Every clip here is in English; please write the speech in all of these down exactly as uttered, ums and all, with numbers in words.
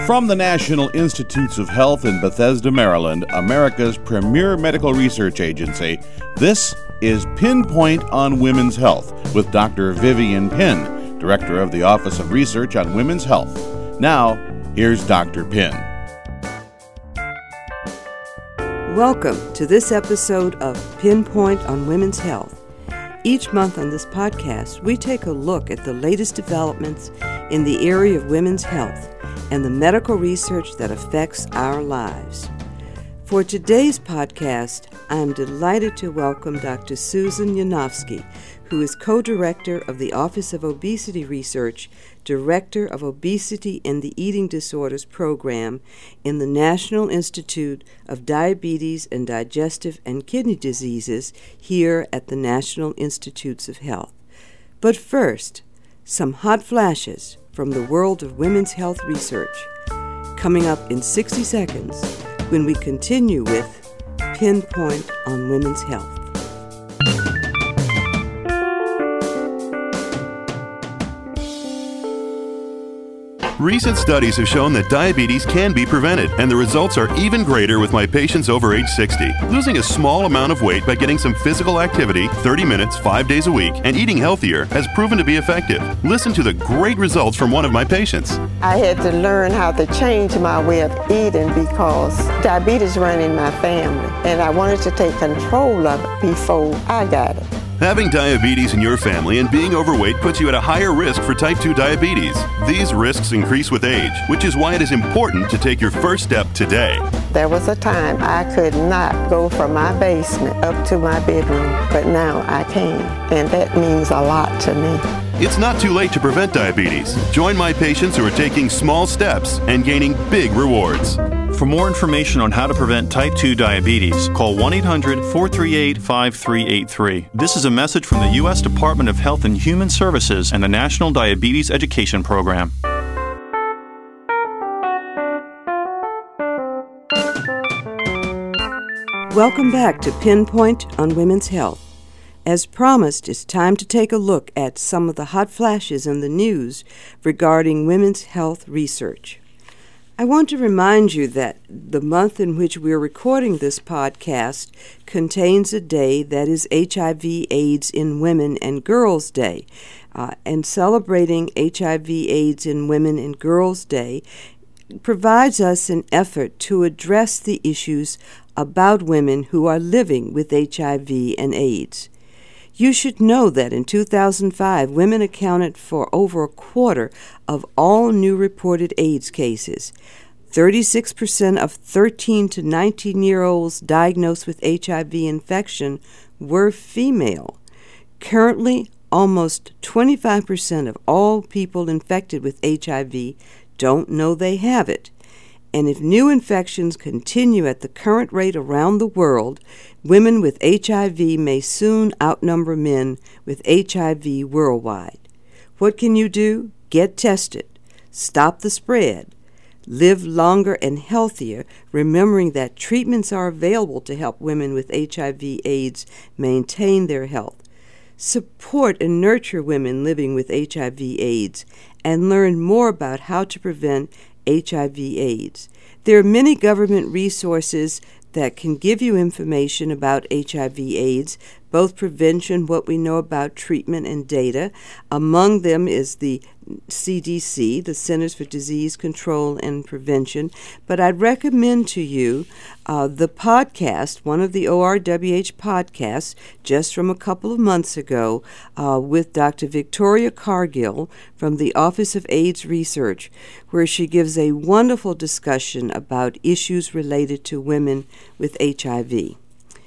From the National Institutes of Health in Bethesda, Maryland, America's premier medical research agency, this is Pinpoint on Women's Health with Doctor Vivian Pinn, Director of the Office of Research on Women's Health. Now, here's Doctor Pinn. Welcome to this episode of Pinpoint on Women's Health. Each month on this podcast, we take a look at the latest developments in the area of women's health and the medical research that affects our lives. For today's podcast, I am delighted to welcome Doctor Susan Yanofsky, who is co-director of the Office of Obesity Research, Director of Obesity and the Eating Disorders Program in the National Institute of Diabetes and Digestive and Kidney Diseases here at the National Institutes of Health. But first, some hot flashes from the world of women's health research, coming up in sixty seconds when we continue with Pinpoint on Women's Health. Recent studies have shown that diabetes can be prevented, and the results are even greater with my patients over age sixty. Losing a small amount of weight by getting some physical activity, thirty minutes, five days a week, and eating healthier has proven to be effective. Listen to the great results from one of my patients. I had to learn how to change my way of eating because diabetes ran in my family, and I wanted to take control of it before I got it. Having diabetes in your family and being overweight puts you at a higher risk for type two diabetes. These risks increase with age, which is why it is important to take your first step today. There was a time I could not go from my basement up to my bedroom, but now I can, and that means a lot to me. It's not too late to prevent diabetes. Join my patients who are taking small steps and gaining big rewards. For more information on how to prevent type two diabetes, call one eight hundred, four three eight, five three eight three. This is a message from the U S Department of Health and Human Services and the National Diabetes Education Program. Welcome back to Pinpoint on Women's Health. As promised, it's time to take a look at some of the hot flashes in the news regarding women's health research. I want to remind you that the month in which we're recording this podcast contains a day that is H I V AIDS in Women and Girls Day. Uh, and celebrating H I V AIDS in Women and Girls Day provides us an effort to address the issues about women who are living with H I V and AIDS. You should know that in two thousand five, women accounted for over a quarter of all new reported AIDS cases. thirty-six percent of thirteen to nineteen-year-olds diagnosed with H I V infection were female. Currently, almost twenty-five percent of all people infected with H I V don't know they have it. And if new infections continue at the current rate around the world, women with H I V may soon outnumber men with H I V worldwide. What can you do? Get tested. Stop the spread. Live longer and healthier, remembering that treatments are available to help women with H I V AIDS maintain their health. Support and nurture women living with H I V AIDS and learn more about how to prevent H I V AIDS. There are many government resources that can give you information about H I V AIDS, both prevention, what we know about treatment, and data. Among them is the C D C, the Centers for Disease Control and Prevention. But I'd recommend to you uh, the podcast, one of the O R W H podcasts, just from a couple of months ago, uh, with Doctor Victoria Cargill from the Office of AIDS Research, where she gives a wonderful discussion about issues related to women with H I V.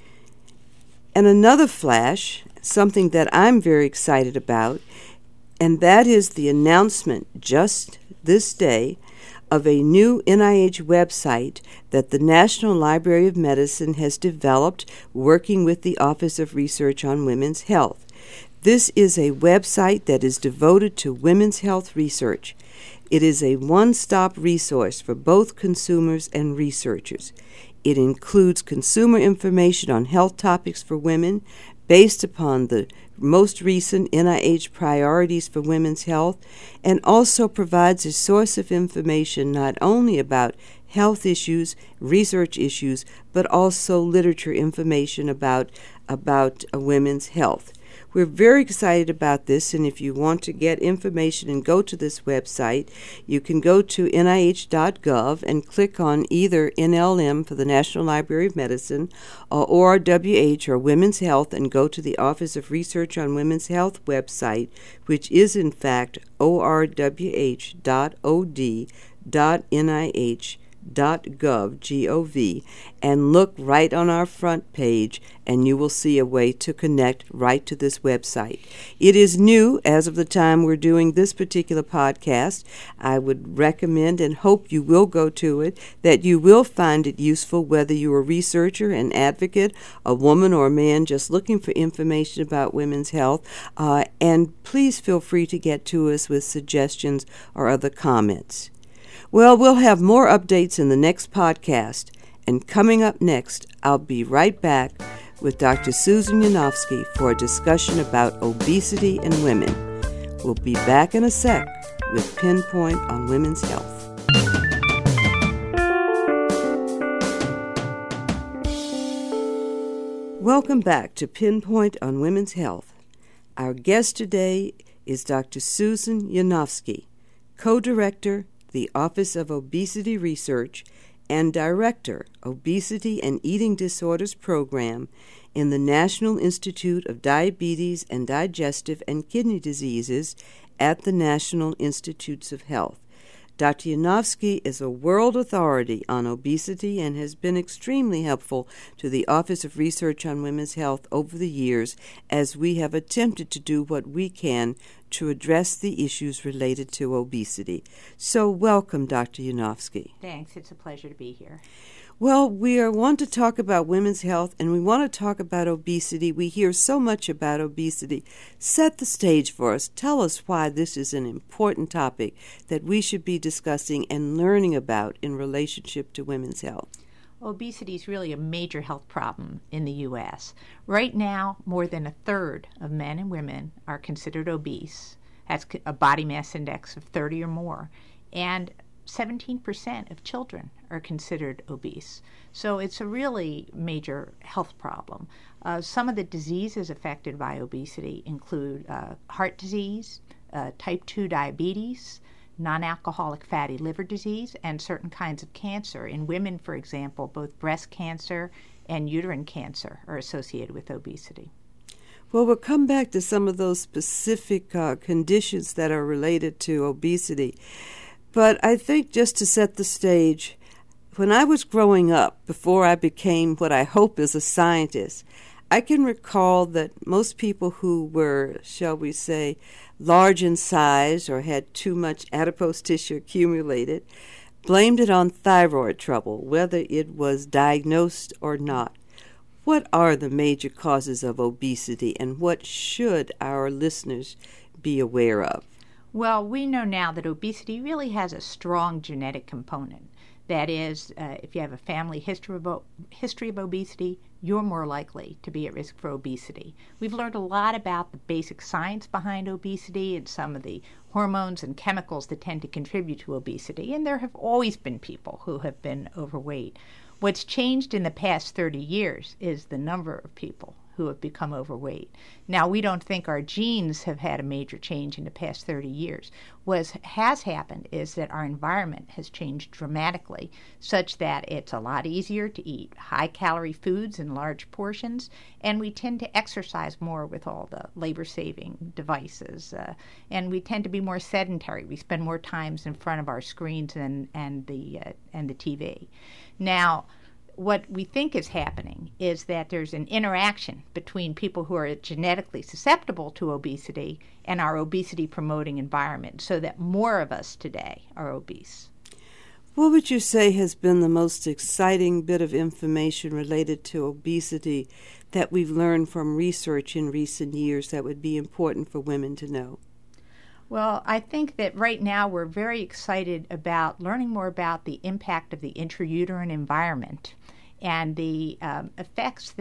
And another flash, something that I'm very excited about, and that is the announcement just this day of a new N I H website that the National Library of Medicine has developed working with the Office of Research on Women's Health. This is a website that is devoted to women's health research. It is a one-stop resource for both consumers and researchers. It includes consumer information on health topics for women based upon the most recent N I H priorities for women's health, and also provides a source of information not only about health issues, research issues, but also literature information about, about uh, women's health. We're very excited about this, and if you want to get information and go to this website, you can go to N I H dot gov and click on either N L M for the National Library of Medicine or O R W H or Women's Health and go to the Office of Research on Women's Health website, which is in fact O R W H dot O D dot N I H dot gov, G O V, and look right on our front page, and you will see a way to connect right to this website. It is new as of the time we're doing this particular podcast. I would recommend and hope you will go to it, that you will find it useful whether you're a researcher, an advocate, a woman or a man just looking for information about women's health, uh, and please feel free to get to us with suggestions or other comments. Well, we'll have more updates in the next podcast. And coming up next, I'll be right back with Doctor Susan Yanofsky for a discussion about obesity in women. We'll be back in a sec with Pinpoint on Women's Health. Welcome back to Pinpoint on Women's Health. Our guest today is Doctor Susan Yanofsky, co-director, the Office of Obesity Research, and Director, Obesity and Eating Disorders Program in the National Institute of Diabetes and Digestive and Kidney Diseases at the National Institutes of Health. Doctor Yanofsky is a world authority on obesity and has been extremely helpful to the Office of Research on Women's Health over the years as we have attempted to do what we can to address the issues related to obesity. So welcome, Doctor Yanofsky. Thanks. It's a pleasure to be here. Well, we are want to talk about women's health, and we want to talk about obesity. We hear so much about obesity. Set the stage for us. Tell us why this is an important topic that we should be discussing and learning about in relationship to women's health. Obesity is really a major health problem in the U S. Right now, more than a third of men and women are considered obese. That's a body mass index of thirty or more. And seventeen percent of children are considered obese. So it's a really major health problem. Uh, some of the diseases affected by obesity include uh, heart disease, uh, type two diabetes, non-alcoholic fatty liver disease, and certain kinds of cancer. In women, for example, both breast cancer and uterine cancer are associated with obesity. Well, we'll come back to some of those specific uh, conditions that are related to obesity. But I think just to set the stage, when I was growing up, before I became what I hope is a scientist, I can recall that most people who were, shall we say, large in size or had too much adipose tissue accumulated blamed it on thyroid trouble, whether it was diagnosed or not. What are the major causes of obesity, and what should our listeners be aware of? Well, we know now that obesity really has a strong genetic component. That is, uh, if you have a family history of, o- history of obesity, you're more likely to be at risk for obesity. We've learned a lot about the basic science behind obesity and some of the hormones and chemicals that tend to contribute to obesity, and there have always been people who have been overweight. What's changed in the past thirty years is the number of people who have become overweight. Now, we don't think our genes have had a major change in the past thirty years. What has happened is that our environment has changed dramatically, such that it's a lot easier to eat high-calorie foods in large portions, and we tend to exercise more with all the labor-saving devices, uh, and we tend to be more sedentary. We spend more times in front of our screens and, and, the, uh, and the T V. Now, what we think is happening is that there's an interaction between people who are genetically susceptible to obesity and our obesity-promoting environment, so that more of us today are obese. What would you say has been the most exciting bit of information related to obesity that we've learned from research in recent years that would be important for women to know? Well, I think that right now we're very excited about learning more about the impact of the intrauterine environment and the um, effects that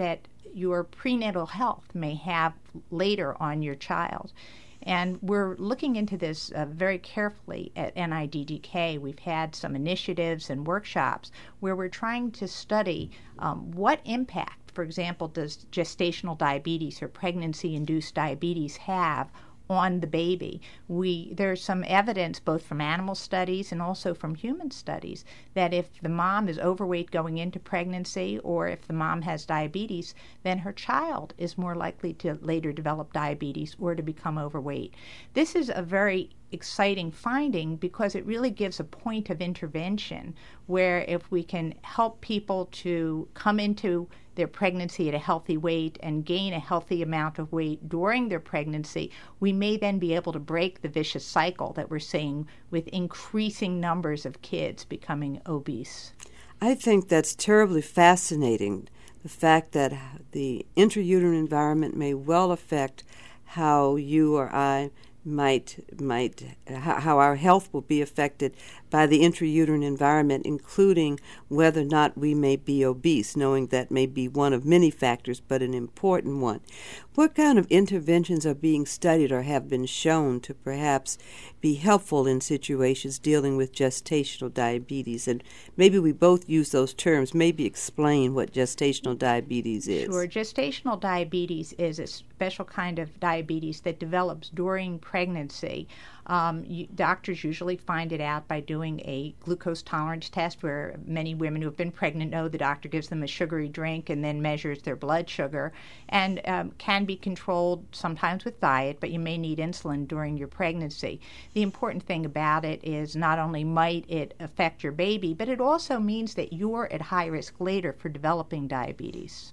your prenatal health may have later on your child. And we're looking into this uh, very carefully at N I D D K. We've had some initiatives and workshops where we're trying to study um, what impact, for example, does gestational diabetes or pregnancy-induced diabetes have on the baby. We there's some evidence both from animal studies and also from human studies that if the mom is overweight going into pregnancy, or if the mom has diabetes, then her child is more likely to later develop diabetes or to become overweight. This is a very exciting finding because it really gives a point of intervention where if we can help people to come into their pregnancy at a healthy weight and gain a healthy amount of weight during their pregnancy, we may then be able to break the vicious cycle that we're seeing with increasing numbers of kids becoming obese. I think that's terribly fascinating, the fact that the intrauterine environment may well affect how you or I might might how our health will be affected by the intrauterine environment, including whether or not we may be obese, knowing that may be one of many factors, but an important one. What kind of interventions are being studied or have been shown to perhaps be helpful in situations dealing with gestational diabetes? And maybe we both use those terms. Maybe explain what gestational diabetes is. Sure. Gestational diabetes is a special kind of diabetes that develops during pregnancy. Um, you, doctors usually find it out by doing a glucose tolerance test, where many women who have been pregnant know the doctor gives them a sugary drink and then measures their blood sugar, and um, can be controlled sometimes with diet, but you may need insulin during your pregnancy. The important thing about it is not only might it affect your baby, but it also means that you're at high risk later for developing diabetes.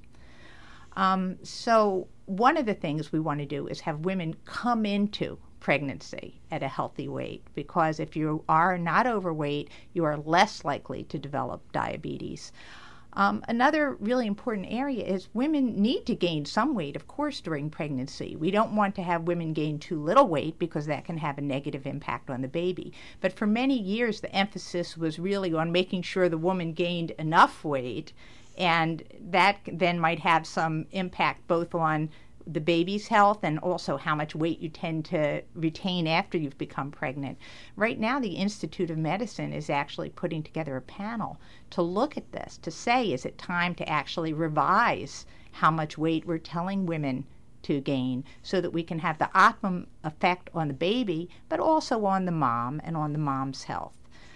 Um, so one of the things we want to do is have women come into pregnancy at a healthy weight, because if you are not overweight, you are less likely to develop diabetes. Um, another really important area is women need to gain some weight, of course, during pregnancy. We don't want to have women gain too little weight because that can have a negative impact on the baby. But for many years, the emphasis was really on making sure the woman gained enough weight, and that then might have some impact both on the baby's health and also how much weight you tend to retain after you've become pregnant. Right now, the Institute of Medicine is actually putting together a panel to look at this, to say, is it time to actually revise how much weight we're telling women to gain so that we can have the optimum effect on the baby, but also on the mom and on the mom's health.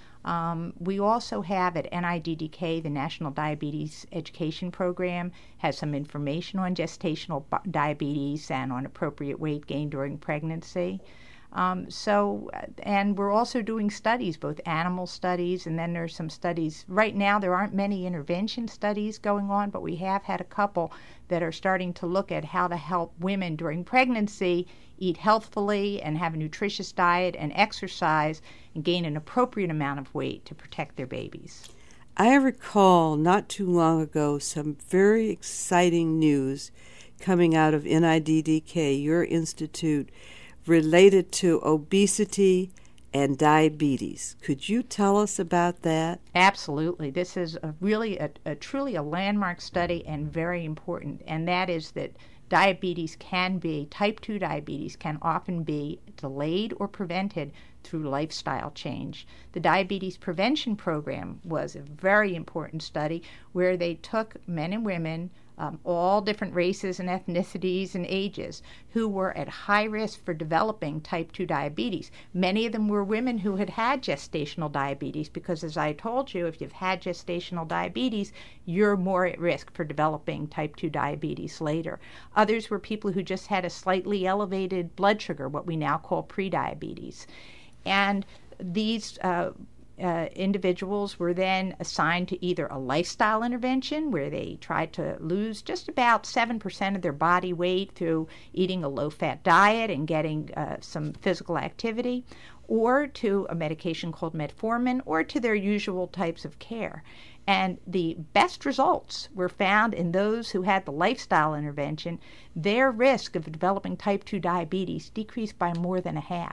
Um, we also have at N I D D K, the National Diabetes Education Program, has some information on gestational diabetes and on appropriate weight gain during pregnancy. Um, so, and we're also doing studies, both animal studies, and then there's some studies. Right now, there aren't many intervention studies going on, but we have had a couple that are starting to look at how to help women during pregnancy eat healthfully and have a nutritious diet and exercise and gain an appropriate amount of weight to protect their babies. I recall not too long ago some very exciting news coming out of N I D D K, your institute, related to obesity and diabetes. Could you tell us about that? Absolutely. This is a really a, a truly a landmark study and very important, and that is that diabetes can be, type two diabetes can often be delayed or prevented through lifestyle change. The Diabetes Prevention Program was a very important study where they took men and women, um, all different races and ethnicities and ages, who were at high risk for developing type two diabetes. Many of them were women who had had gestational diabetes because, as I told you, if you've had gestational diabetes, you're more at risk for developing type two diabetes later. Others were people who just had a slightly elevated blood sugar, what we now call prediabetes. And these uh, uh, individuals were then assigned to either a lifestyle intervention where they tried to lose just about seven percent of their body weight through eating a low-fat diet and getting uh, some physical activity, or to a medication called metformin, or to their usual types of care. And the best results were found in those who had the lifestyle intervention. Their risk of developing type two diabetes decreased by more than a half.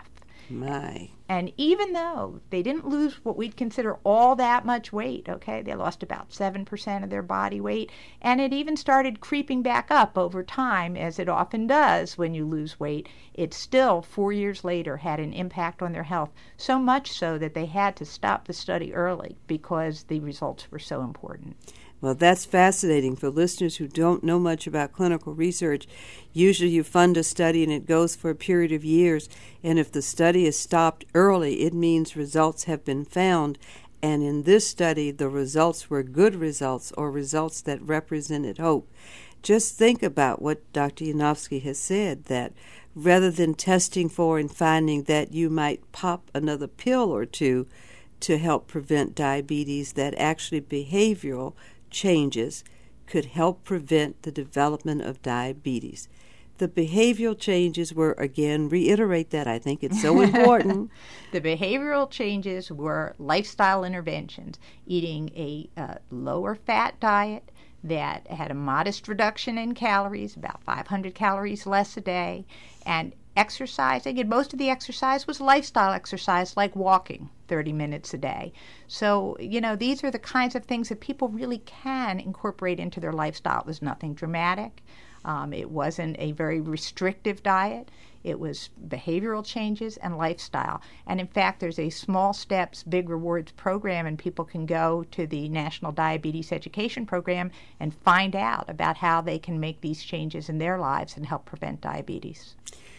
My. And even though they didn't lose what we'd consider all that much weight, okay, they lost about seven percent of their body weight, and it even started creeping back up over time, as it often does when you lose weight, it still, four years later, had an impact on their health, so much so that they had to stop the study early because the results were so important. Well, that's fascinating. For listeners who don't know much about clinical research, usually you fund a study and it goes for a period of years, and if the study is stopped early, it means results have been found, and in this study, the results were good results or results that represented hope. Just think about what Doctor Yanofsky has said, that rather than testing for and finding that you might pop another pill or two to help prevent diabetes, that actually behavioral changes could help prevent the development of diabetes. The behavioral changes were, again, reiterate that, I think it's so important. The behavioral changes were lifestyle interventions, eating a uh, lower fat diet that had a modest reduction in calories, about five hundred calories less a day, and exercising, and most of the exercise was lifestyle exercise like walking thirty minutes a day. So, you know, these are the kinds of things that people really can incorporate into their lifestyle. It was nothing dramatic. Um, it wasn't a very restrictive diet. It was behavioral changes and lifestyle. And in fact, there's a Small Steps, Big Rewards program, and people can go to the National Diabetes Education Program and find out about how they can make these changes in their lives and help prevent diabetes.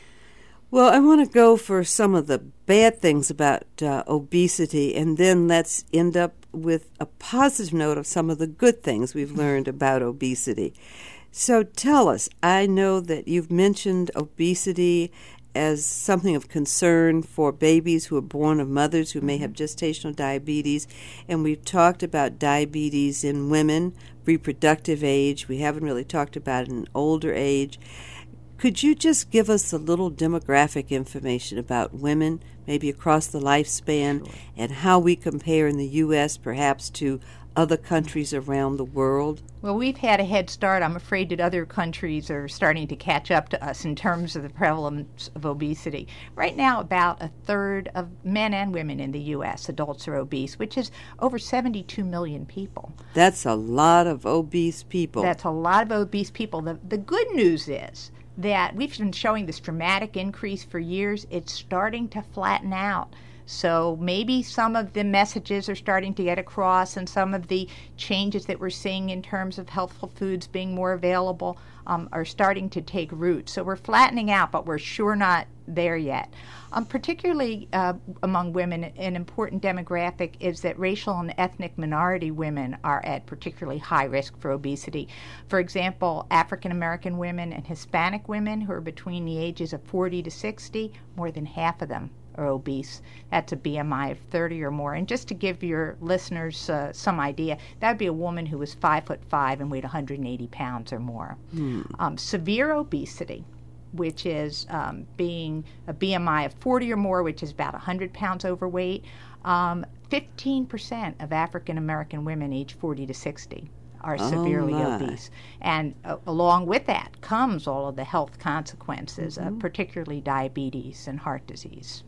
Well, I want to go for some of the bad things about uh, obesity, and then let's end up with a positive note of some of the good things we've learned about obesity. So tell us, I know that you've mentioned obesity as something of concern for babies who are born of mothers who may have gestational diabetes, and we've talked about diabetes in women, reproductive age. We haven't really talked about it in older age. Could you just give us a little demographic information about women, maybe across the lifespan, sure, and how we compare in the U S perhaps to other countries around the world? Well, we've had a head start. I'm afraid that other countries are starting to catch up to us in terms of the prevalence of obesity. Right now, about a third of men and women in the U S, adults, are obese, which is over seventy-two million people. That's a lot of obese people. That's a lot of obese people. The, the good news is that we've been showing this dramatic increase for years. It's starting to flatten out. So maybe some of the messages are starting to get across, and some of the changes that we're seeing in terms of healthful foods being more available um, are starting to take root. So we're flattening out, but we're sure not there yet. Um, particularly uh, among women, an important demographic is that racial and ethnic minority women are at particularly high risk for obesity. For example, African American women and Hispanic women who are between the ages of forty to sixty, more than half of them are obese. That's a B M I of thirty or more. And just to give your listeners uh, some idea, that would be a woman who was five foot five and weighed one hundred eighty pounds or more. Hmm. Um, severe obesity, which is um, being a B M I of forty or more, which is about one hundred pounds overweight. Um, fifteen percent of African American women aged forty to sixty are oh severely my. obese. And uh, along with that comes all of the health consequences, mm-hmm. uh, particularly diabetes and heart disease.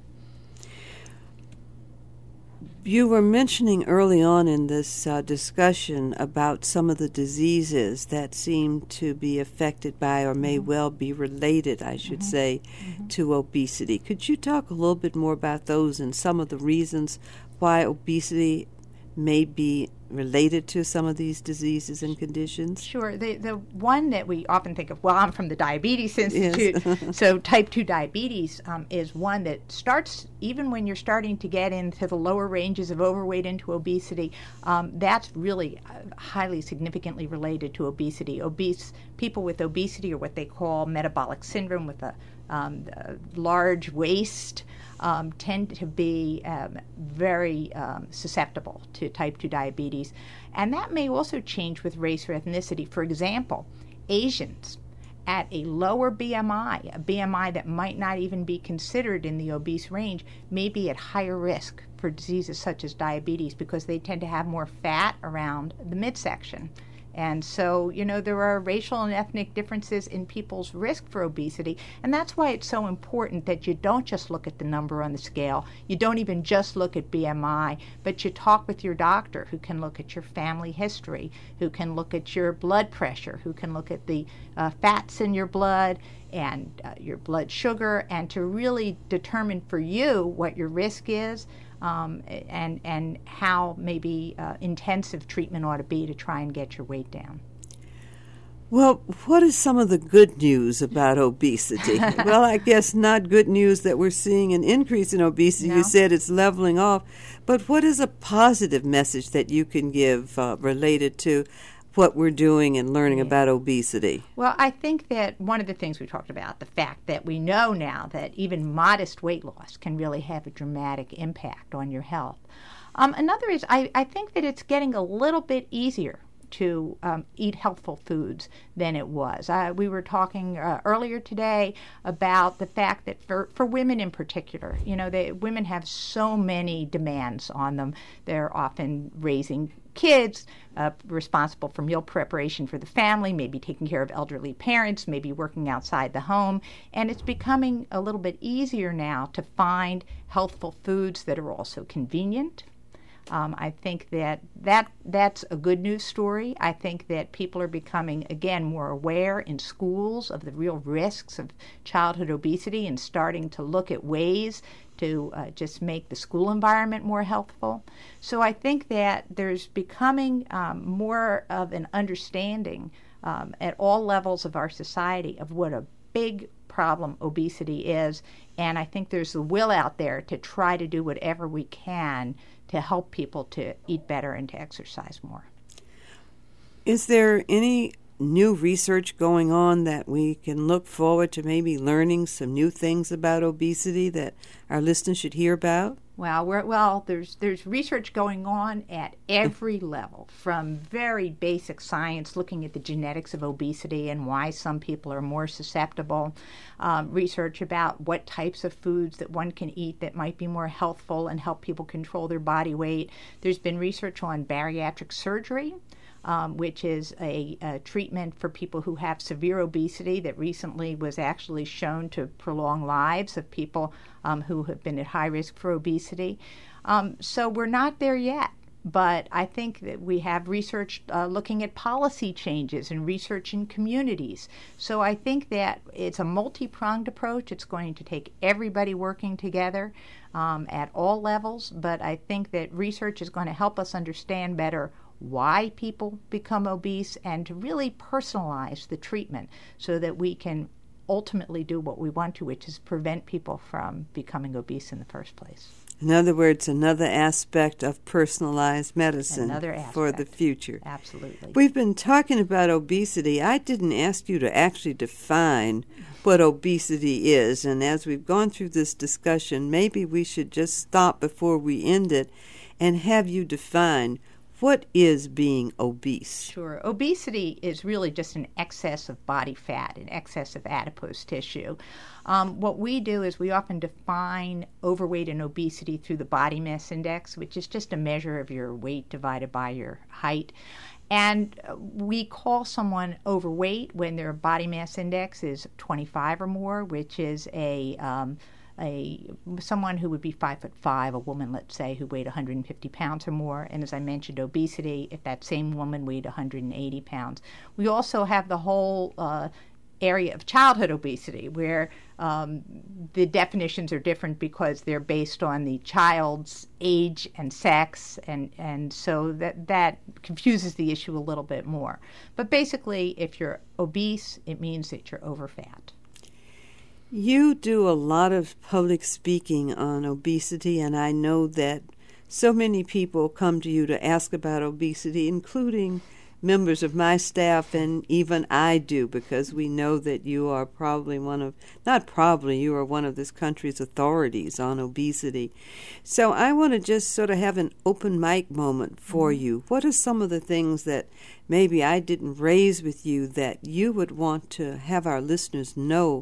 You were mentioning early on in this uh, discussion about some of the diseases that seem to be affected by, or may mm-hmm. well be related, I should mm-hmm. say, mm-hmm. to obesity. Could you talk a little bit more about those and some of the reasons why obesity may be related to some of these diseases and conditions? Sure. The the one that we often think of, well, I'm from the Diabetes Institute, yes. So type two diabetes um, is one that starts even when you're starting to get into the lower ranges of overweight into obesity. Um, that's really uh, highly significantly related to obesity. Obese people with obesity, or what they call metabolic syndrome, with a, um, a large waist, Um, tend to be um, very um, susceptible to type two diabetes. And that may also change with race or ethnicity. For example, Asians at a lower B M I, a B M I that might not even be considered in the obese range, may be at higher risk for diseases such as diabetes because they tend to have more fat around the midsection. And so, you know, there are racial and ethnic differences in people's risk for obesity, and that's why it's so important that you don't just look at the number on the scale. You don't even just look at B M I, but you talk with your doctor, who can look at your family history, who can look at your blood pressure, who can look at the uh, fats in your blood and uh, your blood sugar, and to really determine for you what your risk is. Um, and and how maybe uh, intensive treatment ought to be to try and get your weight down. Well, what is some of the good news about obesity? Well, I guess not good news that we're seeing an increase in obesity. No. You said it's leveling off. But what is a positive message that you can give uh, related to what we're doing and learning Yeah. about obesity? Well, I think that one of the things we talked about, the fact that we know now that even modest weight loss can really have a dramatic impact on your health. Um, another is I, I think that it's getting a little bit easier to um, eat healthful foods than it was. Uh, we were talking uh, earlier today about the fact that for, for women in particular, you know, they, women have so many demands on them. They're often raising kids, uh, responsible for meal preparation for the family, maybe taking care of elderly parents, maybe working outside the home. And it's becoming a little bit easier now to find healthful foods that are also convenient. Um, I think that, that that's a good news story. I think that people are becoming, again, more aware in schools of the real risks of childhood obesity and starting to look at ways to uh, just make the school environment more healthful. So I think that there's becoming um, more of an understanding um, at all levels of our society of what a big problem obesity is, and I think there's the will out there to try to do whatever we can to help people to eat better and to exercise more. Is there any new research going on that we can look forward to maybe learning some new things about obesity that our listeners should hear about? Well, we're, well, there's there's research going on at every level, from very basic science, looking at the genetics of obesity and why some people are more susceptible, um, research about what types of foods that one can eat that might be more healthful and help people control their body weight. There's been research on bariatric surgery, Um, which is a, a treatment for people who have severe obesity that recently was actually shown to prolong lives of people um, who have been at high risk for obesity. Um, so we're not there yet, but I think that we have research uh, looking at policy changes and research in communities. So I think that it's a multi-pronged approach. It's going to take everybody working together um, at all levels, but I think that research is going to help us understand better why people become obese and to really personalize the treatment so that we can ultimately do what we want to, which is prevent people from becoming obese in the first place. In other words, another aspect of personalized medicine Another aspect. for the future. Absolutely. We've been talking about obesity. I didn't ask you to actually define what obesity is, and as we've gone through this discussion, maybe we should just stop before we end it and have you define what is being obese. Sure. Obesity is really just an excess of body fat, an excess of adipose tissue. Um, what we do is we often define overweight and obesity through the body mass index, which is just a measure of your weight divided by your height. And we call someone overweight when their body mass index is twenty-five or more, which is a um, a someone who would be five foot five, a woman, let's say, who weighed one hundred fifty pounds or more. And as I mentioned, obesity, if that same woman weighed one hundred eighty pounds. We also have the whole uh, area of childhood obesity, where um, the definitions are different because they're based on the child's age and sex, and, and so that, that confuses the issue a little bit more. But basically, if you're obese, it means that you're overfat. You do a lot of public speaking on obesity, and I know that so many people come to you to ask about obesity, including members of my staff, and even I do, because we know that you are probably one of, not probably, you are one of this country's authorities on obesity. So I want to just sort of have an open mic moment for mm-hmm. you. What are some of the things that maybe I didn't raise with you that you would want to have our listeners know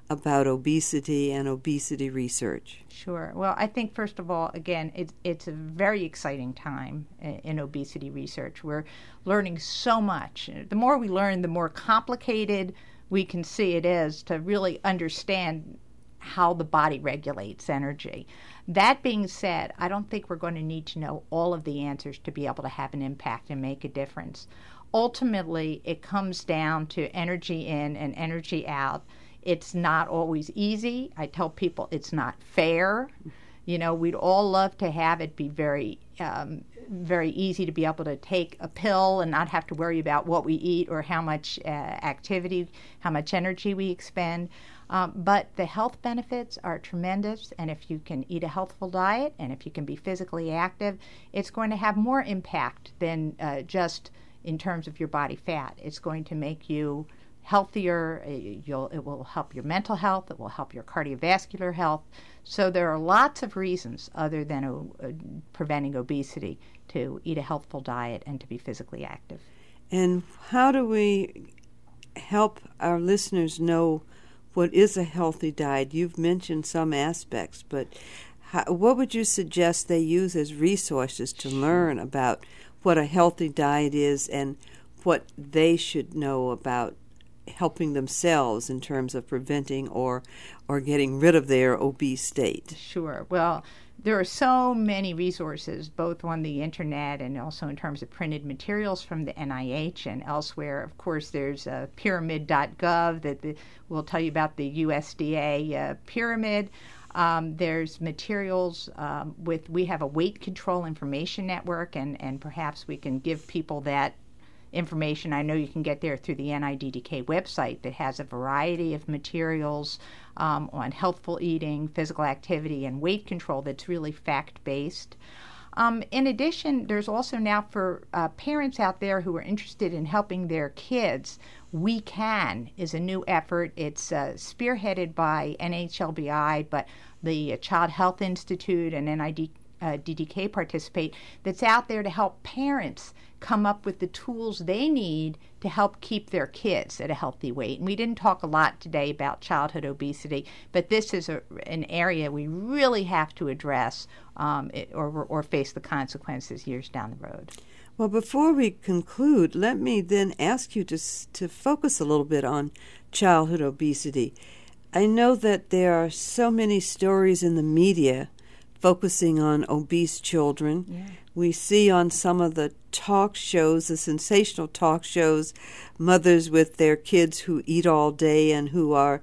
about obesity and obesity research? Sure. Well, I think, first of all, again, it's, it's a very exciting time in, in obesity research. We're learning so much. The more we learn, the more complicated we can see it is to really understand how the body regulates energy. That being said, I don't think we're going to need to know all of the answers to be able to have an impact and make a difference. Ultimately, it comes down to energy in and energy out. It's not always easy. I tell people it's not fair. You know, we'd all love to have it be very, um, very easy to be able to take a pill and not have to worry about what we eat or how much uh, activity, how much energy we expend. Um, but the health benefits are tremendous, and if you can eat a healthful diet and if you can be physically active, it's going to have more impact than uh, just in terms of your body fat. It's going to make you healthier. You'll, it will help your mental health. It will help your cardiovascular health. So there are lots of reasons other than uh, preventing obesity to eat a healthful diet and to be physically active. And how do we help our listeners know what is a healthy diet? You've mentioned some aspects, but how, what would you suggest they use as resources to learn about what a healthy diet is and what they should know about helping themselves in terms of preventing or or getting rid of their obese state? Sure. Well, there are so many resources, both on the internet and also in terms of printed materials from the N I H and elsewhere. Of course, there's uh, pyramid dot gov that the, will tell you about the U S D A uh, pyramid. Um, there's materials um, with, we have a weight control information network, and, and perhaps we can give people that information. I know you can get there through the N I D D K website that has a variety of materials um, on healthful eating, physical activity, and weight control that's really fact-based. Um, in addition, there's also now for uh, parents out there who are interested in helping their kids, We Can is a new effort. It's uh, spearheaded by N H L B I, but the uh, Child Health Institute and N I D D K participate, that's out there to help parents come up with the tools they need to help keep their kids at a healthy weight. And we didn't talk a lot today about childhood obesity, but this is a, an area we really have to address um, it, or, or face the consequences years down the road. Well, before we conclude, let me then ask you to to focus a little bit on childhood obesity. I know that there are so many stories in the media focusing on obese children. Yeah. We see on some of the talk shows, the sensational talk shows, mothers with their kids who eat all day and who are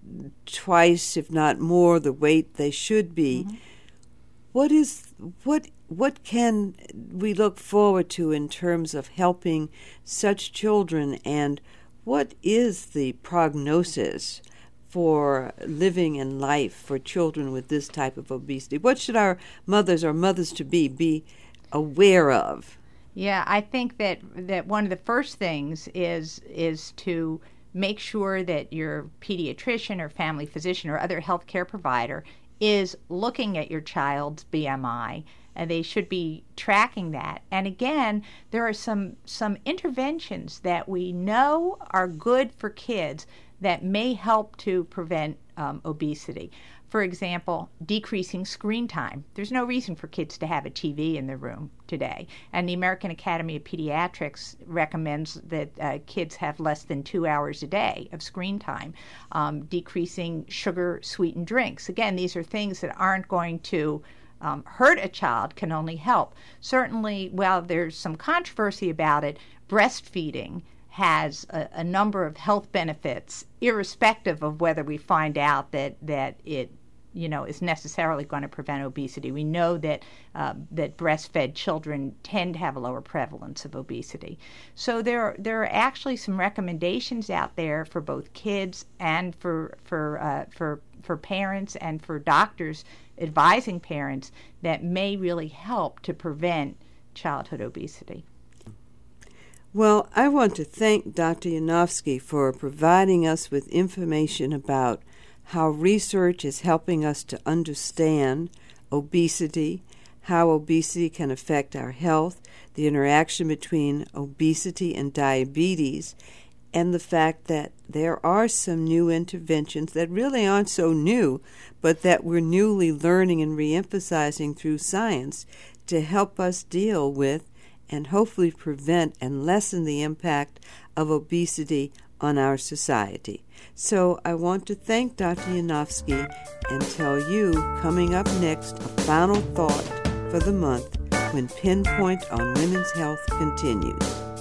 twice, if not more, the weight they should be. Mm-hmm. What is what what can we look forward to in terms of helping such children, and what is the prognosis for living in life for children with this type of obesity? What should our mothers or mothers-to-be be aware of? Yeah, I think that, that one of the first things is is to make sure that your pediatrician or family physician or other healthcare provider is looking at your child's B M I, and they should be tracking that. And again, there are some some interventions that we know are good for kids that may help to prevent um, obesity. For example, decreasing screen time. There's no reason for kids to have a T V in their room today. And the American Academy of Pediatrics recommends that uh, kids have less than two hours a day of screen time. Um, decreasing sugar-sweetened drinks. Again, these are things that aren't going to um, hurt a child, can only help. Certainly, while there's some controversy about it, breastfeeding has a, a number of health benefits, irrespective of whether we find out that, that it you know, is necessarily going to prevent obesity. We know that uh, that breastfed children tend to have a lower prevalence of obesity. So there are, there are actually some recommendations out there for both kids and for for uh, for for parents and for doctors advising parents that may really help to prevent childhood obesity. Well, I want to thank Doctor Yanofsky for providing us with information about how research is helping us to understand obesity, how obesity can affect our health, the interaction between obesity and diabetes, and the fact that there are some new interventions that really aren't so new, but that we're newly learning and reemphasizing through science to help us deal with and hopefully prevent and lessen the impact of obesity on our society. So I want to thank Doctor Yanofsky and tell you, coming up next, a final thought for the month when Pinpoint on Women's Health continues.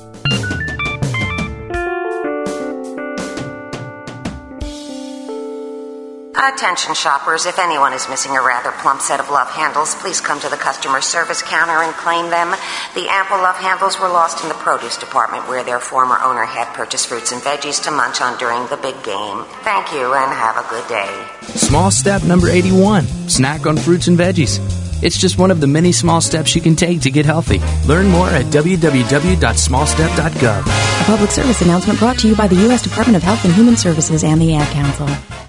Attention shoppers, if anyone is missing a rather plump set of love handles, please come to the customer service counter and claim them. The ample love handles were lost in the produce department where their former owner had purchased fruits and veggies to munch on during the big game. Thank you and have a good day. Small step number eighty-one, snack on fruits and veggies. It's just one of the many small steps you can take to get healthy. Learn more at w w w dot small step dot gov. A public service announcement brought to you by the U S Department of Health and Human Services and the Ad Council.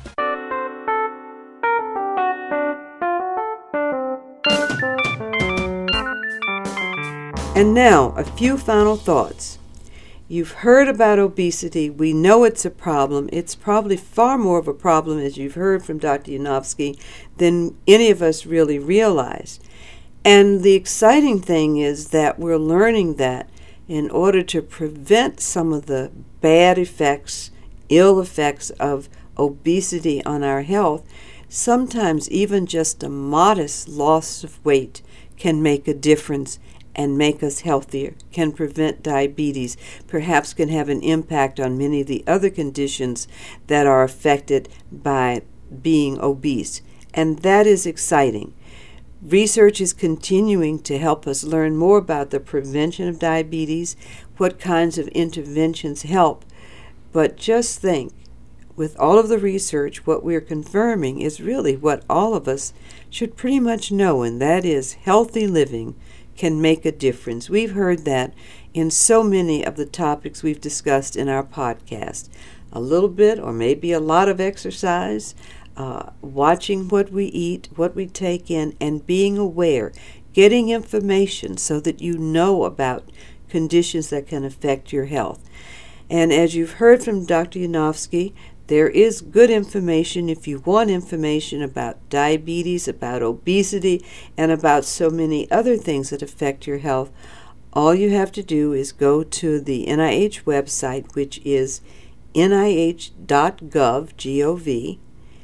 And now, a few final thoughts. You've heard about obesity. We know it's a problem. It's probably far more of a problem, as you've heard from Doctor Yanofsky, than any of us really realized. And the exciting thing is that we're learning that in order to prevent some of the bad effects, ill effects of obesity on our health, sometimes even just a modest loss of weight can make a difference and make us healthier, can prevent diabetes, perhaps can have an impact on many of the other conditions that are affected by being obese. And that is exciting. Research is continuing to help us learn more about the prevention of diabetes, what kinds of interventions help. But just think, with all of the research, what we're confirming is really what all of us should pretty much know, and that is healthy living can make a difference. We've heard that in so many of the topics we've discussed in our podcast. A little bit or maybe a lot of exercise, uh, watching what we eat, what we take in, and being aware, getting information so that you know about conditions that can affect your health. And as you've heard from Doctor Yanofsky, there is good information if you want information about diabetes, about obesity, and about so many other things that affect your health. All you have to do is go to the N I H website, which is N I H dot gov, G O V,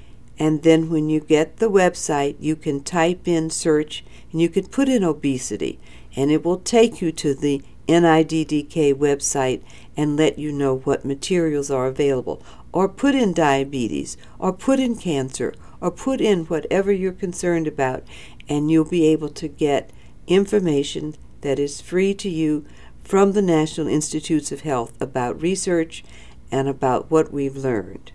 and then when you get the website, you can type in search, and you can put in obesity, and it will take you to the N I D D K website and let you know what materials are available. Or put in diabetes, or put in cancer, or put in whatever you're concerned about, and you'll be able to get information that is free to you from the National Institutes of Health about research and about what we've learned.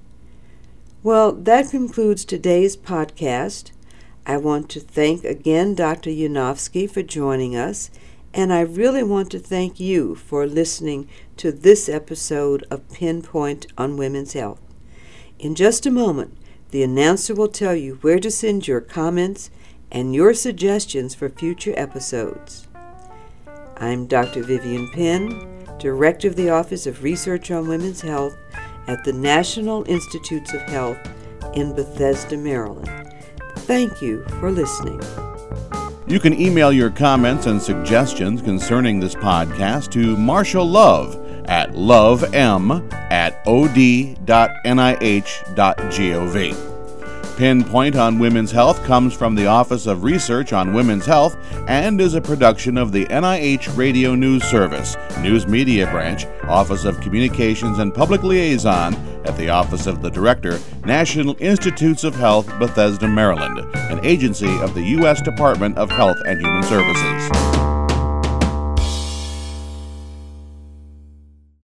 Well, that concludes today's podcast. I want to thank again Doctor Yanofsky for joining us, and I really want to thank you for listening to this episode of Pinpoint on Women's Health. In just a moment, the announcer will tell you where to send your comments and your suggestions for future episodes. I'm Doctor Vivian Penn, Director of the Office of Research on Women's Health at the National Institutes of Health in Bethesda, Maryland. Thank you for listening. You can email your comments and suggestions concerning this podcast to Marshall Love at lovem at od dot n i h dot gov. Pinpoint on Women's Health comes from the Office of Research on Women's Health and is a production of the N I H Radio News Service, News Media Branch, Office of Communications and Public Liaison at the Office of the Director, National Institutes of Health, Bethesda, Maryland, an agency of the U S Department of Health and Human Services.